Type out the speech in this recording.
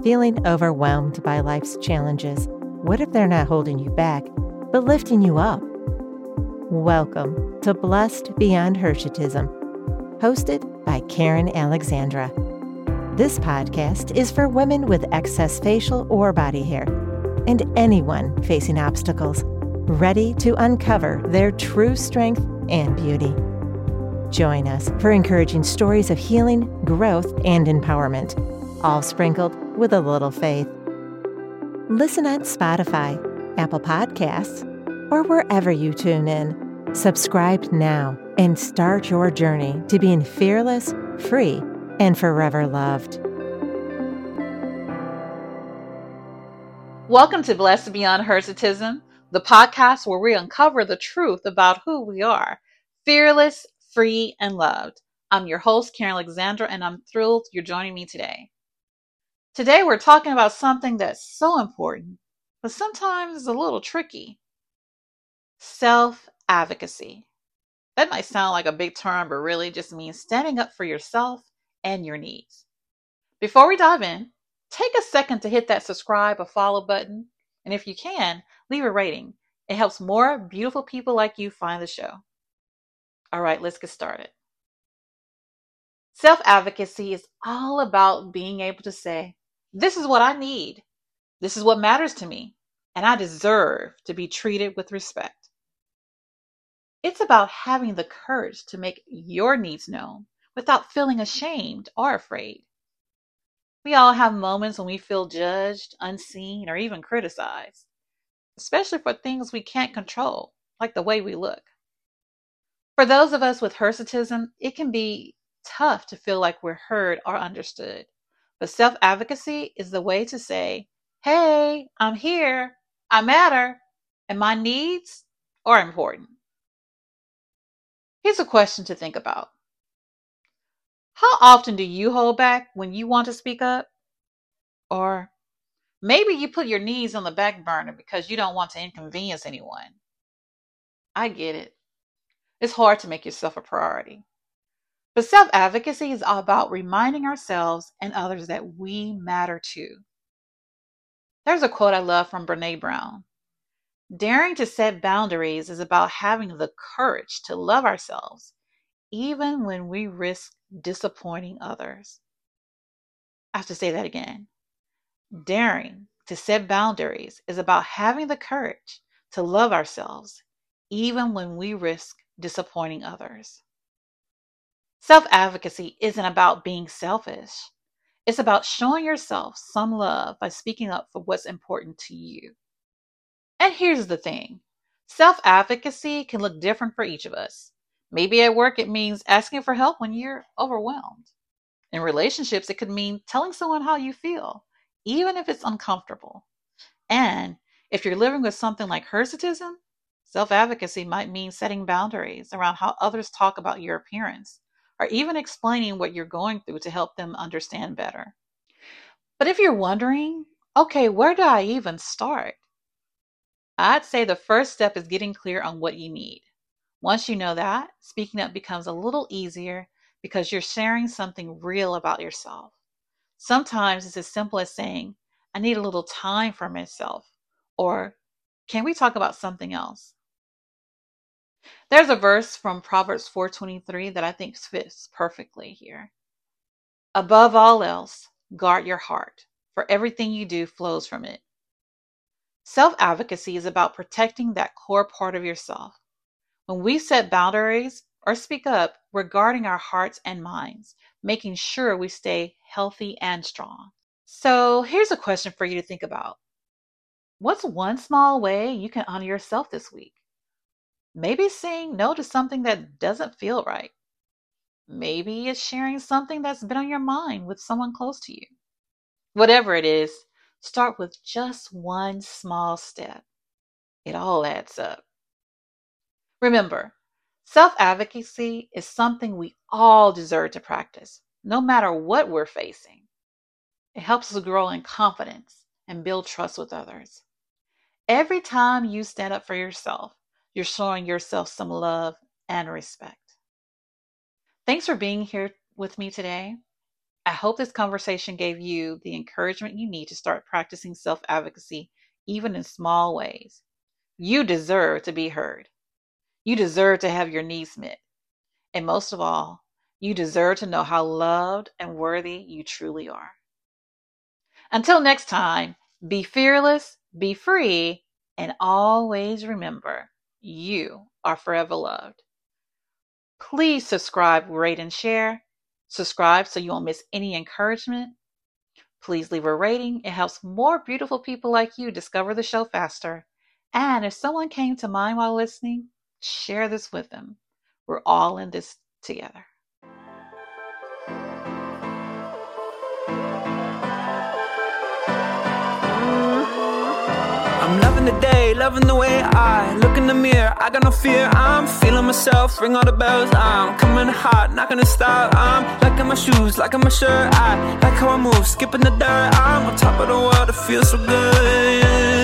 feeling overwhelmed by life's challenges? What if they're not holding you back, but lifting you up? Welcome to Blessed Beyond Hirsutism, hosted by Karen Alexandra. This podcast is for women with excess facial or body hair, and anyone facing obstacles, ready to uncover their true strength and beauty. Join us for encouraging stories of healing, growth, and empowerment, all sprinkled with a little faith. Listen on Spotify, Apple Podcasts, or wherever you tune in. Subscribe now and start your journey to being fearless, free, and forever loved. Welcome to Blessed Beyond Hirsutism, the podcast where we uncover the truth about who we are, fearless, free, and loved. I'm your host, Karen Alexandra, and I'm thrilled you're joining me today. Today we're talking about something that's so important, but sometimes is a little tricky. Self-advocacy. That might sound like a big term, but really just means standing up for yourself and your needs. Before we dive in, take a second to hit that subscribe or follow button, and if you can, leave a rating. It helps more beautiful people like you find the show. All right, let's get started. Self-advocacy is all about being able to say, this is what I need, this is what matters to me, and I deserve to be treated with respect. It's about having the courage to make your needs known without feeling ashamed or afraid. We all have moments when we feel judged, unseen, or even criticized, especially for things we can't control, like the way we look. For those of us with hirsutism, it can be tough to feel like we're heard or understood. But self-advocacy is the way to say, hey, I'm here, I matter, and my needs are important. Here's a question to think about. How often do you hold back when you want to speak up? Or maybe you put your needs on the back burner because you don't want to inconvenience anyone. I get it. It's hard to make yourself a priority. But self-advocacy is all about reminding ourselves and others that we matter too. There's a quote I love from Brené Brown. Daring to set boundaries is about having the courage to love ourselves, even when we risk disappointing others. I have to say that again. Daring to set boundaries is about having the courage to love ourselves, even when we risk disappointing others. Self-advocacy isn't about being selfish. It's about showing yourself some love by speaking up for what's important to you. And here's the thing. Self-advocacy can look different for each of us. Maybe at work it means asking for help when you're overwhelmed. In relationships, it could mean telling someone how you feel, even if it's uncomfortable. And if you're living with something like hirsutism, self-advocacy might mean setting boundaries around how others talk about your appearance, or even explaining what you're going through to help them understand better. But if you're wondering, okay, where do I even start? I'd say the first step is getting clear on what you need. Once you know that, speaking up becomes a little easier because you're sharing something real about yourself. Sometimes it's as simple as saying, I need a little time for myself, or can we talk about something else? There's a verse from Proverbs 4:23 that I think fits perfectly here. Above all else, guard your heart, for everything you do flows from it. Self-advocacy is about protecting that core part of yourself. When we set boundaries or speak up, we're guarding our hearts and minds, making sure we stay healthy and strong. So here's a question for you to think about. What's one small way you can honor yourself this week? Maybe saying no to something that doesn't feel right. Maybe it's sharing something that's been on your mind with someone close to you. Whatever it is, start with just one small step. It all adds up. Remember, self-advocacy is something we all deserve to practice, no matter what we're facing. It helps us grow in confidence and build trust with others. Every time you stand up for yourself, you're showing yourself some love and respect. Thanks for being here with me today. I hope this conversation gave you the encouragement you need to start practicing self advocacy, even in small ways. You deserve to be heard. You deserve to have your needs met. And most of all, you deserve to know how loved and worthy you truly are. Until next time, be fearless, be free, and always remember, you are forever loved. Please subscribe, rate, and share. Subscribe so you won't miss any encouragement. Please leave a rating. It helps more beautiful people like you discover the show faster. And if someone came to mind while listening, share this with them. We're all in this together. I'm loving the day, loving the way I look in the mirror, I got no fear. I'm feeling myself, ring all the bells. I'm coming hot, not gonna stop. I'm liking my shoes, liking my shirt. I like how I move, skipping the dirt. I'm on top of the world, it feels so good.